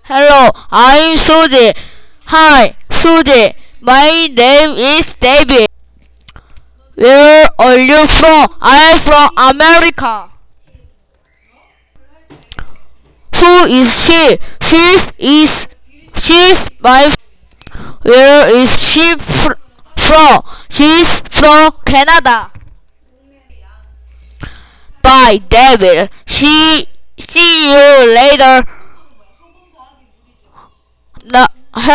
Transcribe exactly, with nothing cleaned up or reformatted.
Hello, I'm Suzy. Hi, Suzy. My name is David. Where are you from? I'm from America. Who is she? She is she's my. Where is she fr- from? She's from Canada. Bye, David. See see you later. No,